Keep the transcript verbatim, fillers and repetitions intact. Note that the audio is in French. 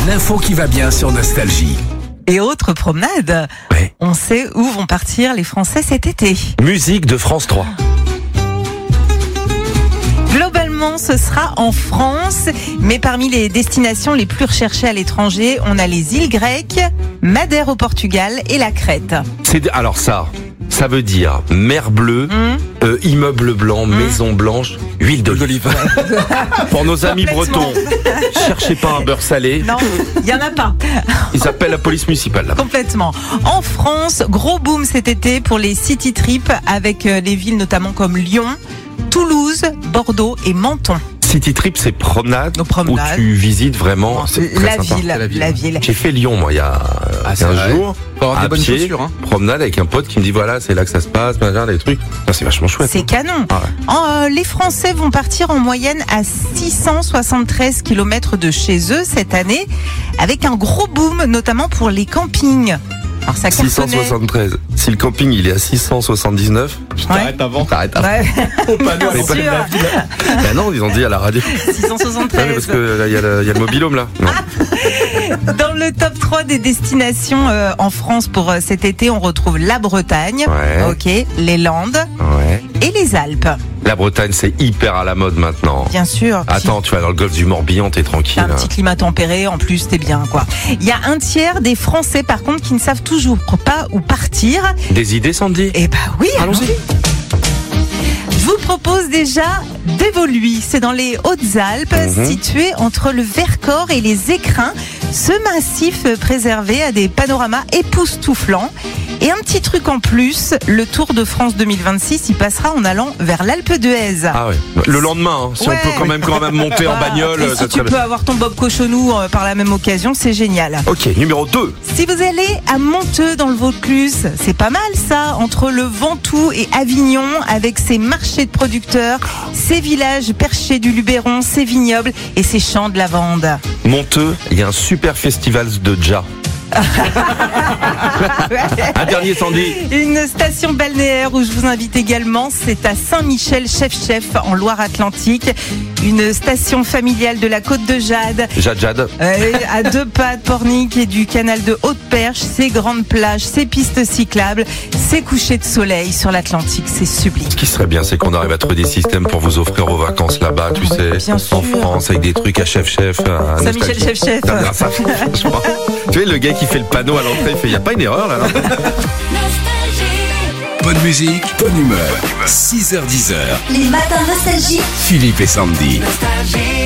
L'info qui va bien sur Nostalgie. Et autre promenade, Ouais. on sait où vont partir les Français cet été. Musique de France trois. Globalement, ce sera en France, mais parmi les destinations les plus recherchées à l'étranger, on a les îles grecques, Madère au Portugal et la Crète. C'est alors ça, ça veut dire mer bleue, Hum, euh, immeuble blanc, maison blanche, huile d'olive. Pour nos amis Complètement. bretons, cherchez pas un beurre salé. Non, il y en a pas. Ils appellent la police municipale là. Complètement. En France, gros boom cet été pour les city trips avec euh, les villes notamment comme Lyon, Toulouse, Bordeaux et Menton. City Trip, c'est promenade, Nos promenades. où tu visites vraiment. C'est très La sympa. ville, la ville. la ville. J'ai fait Lyon moi il y a Ah, c'est quinze vrai. jours. Faut avoir à des bonnes pied, chaussures, hein. promenade avec un pote qui me dit voilà c'est là que ça se passe, machin, des trucs. Ça, c'est vachement chouette. C'est canon. Ah ouais. En, euh, les Français vont partir en moyenne à six cent soixante-treize kilomètres de chez eux cette année, avec un gros boom, notamment pour les campings. Alors ça six cent cartonnait. soixante-treize. Si le camping il est à six cent soixante-dix-neuf, T'arrêtes avant. t'arrêtes avant. Ouais, Au panneau, bien pas sûr. Ben non, ils ont dit à la radio. six cent Ouais, mais soixante-treize. parce que là, il y, a le- il y a le mobilhome là. Non. Dans le top trois des destinations euh, en France pour euh, cet été, on retrouve la Bretagne, Ouais. ok, les Landes Ouais. et les Alpes. La Bretagne c'est hyper à la mode maintenant. Bien sûr. Attends, tu vas dans le golfe du Morbihan, t'es tranquille. Un petit climat tempéré, en plus, t'es bien, quoi. Il y a un tiers des Français, par contre, qui ne savent toujours pas où partir. Des idées, Sandy? Eh bah oui, Allons-y. Je vous propose déjà d'Évoluy. C'est dans les Hautes-Alpes, Mhm. situé entre le Vercors et les Écrins. Ce massif préservé a des panoramas époustouflants. Et un petit truc en plus, le Tour de France deux mille vingt-six, il passera en allant vers l'Alpe d'Huez. Ah ouais. Le lendemain, hein, si Ouais. on peut quand même quand même monter en Voilà. bagnole, Et ça si tu serait peux bien. avoir ton Bob Cochonou euh, par la même occasion, c'est génial. Ok, numéro deux. Si vous allez à Monteux dans le Vaucluse, c'est pas mal ça, entre le Ventoux et Avignon, avec ses marchés de producteurs, ses villages perchés du Luberon, ses vignobles et ses champs de lavande. Monteux, il y a un super festival de jazz. Un dernier, Sandy. Une station balnéaire où je vous invite également, c'est à Saint-Michel-Chef-Chef en Loire-Atlantique. Une station familiale de la Côte de Jade, Jad Jad. euh, à deux pas de Pornic et du canal de Haute-Perche, ses grandes plages, ses pistes cyclables, ses couchers de soleil sur l'Atlantique, c'est sublime. Ce qui serait bien, c'est qu'on arrive à trouver des systèmes pour vous offrir aux vacances là-bas, tu sais, Bien en sûr. France, avec des trucs à chef-chef. à Saint-Michel nostalgie. Chef-Chef. Non, mais ça, franchement. Tu sais, le gars qui fait le panneau à l'entrée, il fait, il n'y a pas une erreur là, là. Bonne musique, bonne humeur. six heures dix heures. Les matins nostalgie. Philippe et Sandy. Nostalgie.